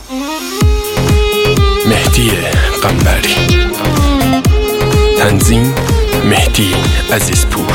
مهدی قنبری، تنظیم مهدی عزیزپور.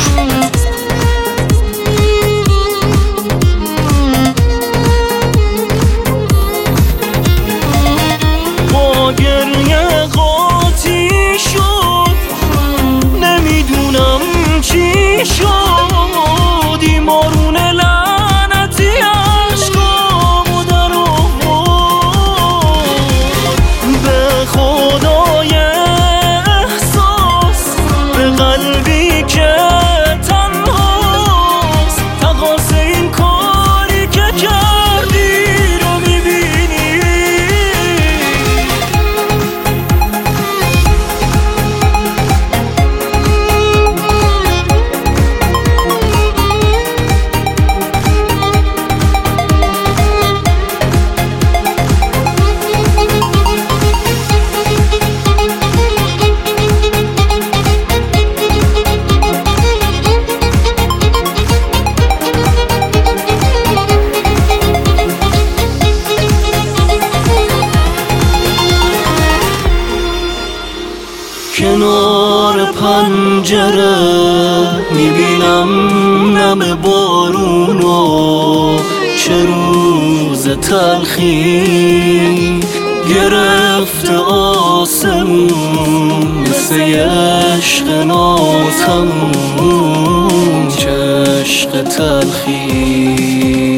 با گریه قاطی شد، نمیدونم چی شد. این بارون لعنتی عشقامو در آورد. به خدای احساس، به قلبی که تنهاست، تقاص این کاری که کردی رو میبینی. کنار پنجره میبینم نم بارونو، چه روز تلخی گرفته آسمون، مثل عشق ناتموم، چه عشق تلخی.